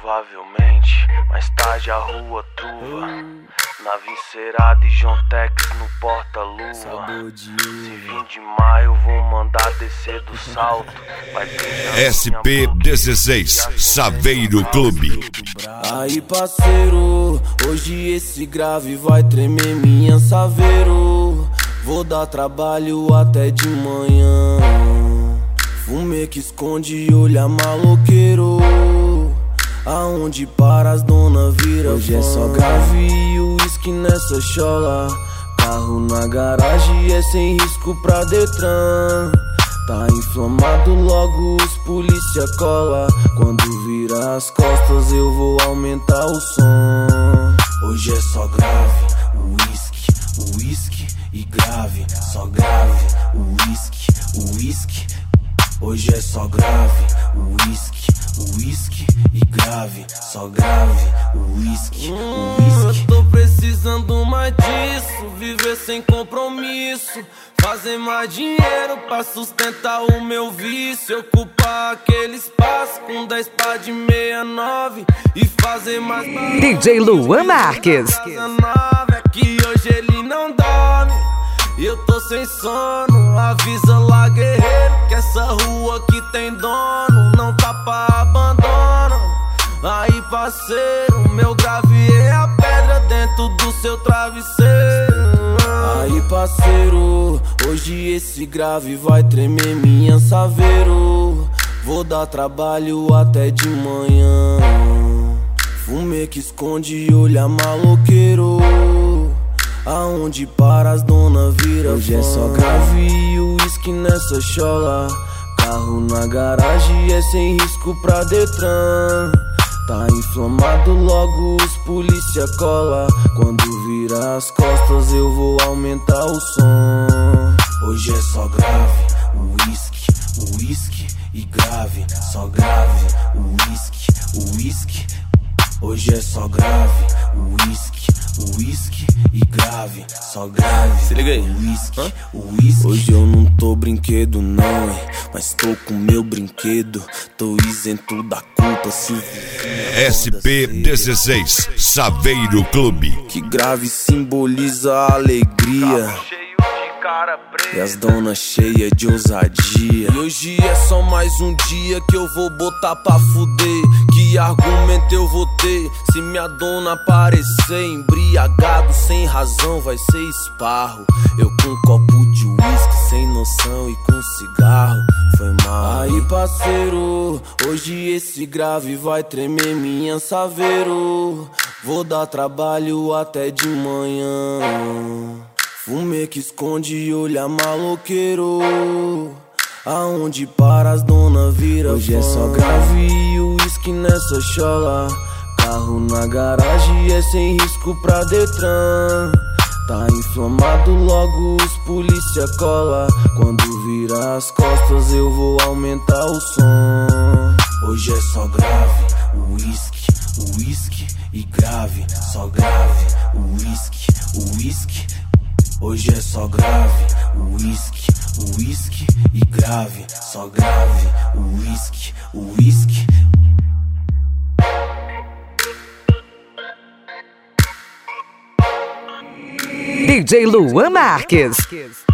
Provavelmente, mais tarde a rua truva, na Vincerada e John Tex no porta-luva. Se vir de maio vou mandar descer do salto. Vai ter SP16 Saveiro Clube. Aí parceiro, hoje esse grave vai tremer minha Saveiro. Vou dar trabalho até de manhã. Fumê que esconde e olha maloqueiro. Aonde para as dona vira hoje fã. É só grave e uísque nessa chola. Carro na garagem é sem risco pra Detran. Tá inflamado, logo os polícia cola. Quando vira as costas eu vou aumentar o som. Hoje é só grave, uísque e grave. Só grave, uísque. Hoje é só grave, uísque e grave. Só grave, uísque. Eu tô precisando mais disso, viver sem compromisso, fazer mais dinheiro pra sustentar o meu vício. Ocupar aquele espaço com 10 pá de 69 e fazer mais DJ Luan Marques. É que hoje ele não dorme, eu tô sem sono. Avisa lá, guerreiro, que essa rua aqui tem dono, não tá pra abandono. Aí parceiro, meu grave é a pedra dentro do seu travesseiro. Aí parceiro, hoje esse grave vai tremer minha Saveiro. Vou dar trabalho até de manhã. Fumê que esconde e olha maloqueiro. Aonde para as dona vira hoje fã. É só grave e uísque nessa chola. Carro na garagem é sem risco pra Detran. Tá inflamado, logo os polícia cola. Quando vira as costas eu vou aumentar o som. Hoje é só grave, uísque e grave. Só grave, uísque. Hoje é só grave, uísque e grave. Só grave, se liga aí, uísque. Hoje eu não tô brinquedo não, hein, mas tô com meu brinquedo. Tô isento da culpa se SP16 Saveiro Clube. Que grave simboliza a alegria e as donas cheias de ousadia. E hoje é só mais um dia que eu vou botar pra fuder. Que argumento eu vou ter se minha dona aparecer embriagado sem razão? Vai ser esparro. Eu com um copo de uísque sem noção e com cigarro. Foi mal. Aí parceiro, hoje esse grave vai tremer minha Saveiro. Vou dar trabalho até de manhã. Fumê que esconde e olha maloqueiro. Aonde para as dona vira hoje fã. É só grave e uísque nessa chola. Carro na garagem é sem risco pra Detran. Tá inflamado, logo os polícia cola. Quando vira as costas eu vou aumentar o som. Hoje é só grave, uísque e grave. Só grave, uísque. Hoje é só grave, uísque e grave. Só grave, uísque. DJ Luan Marques.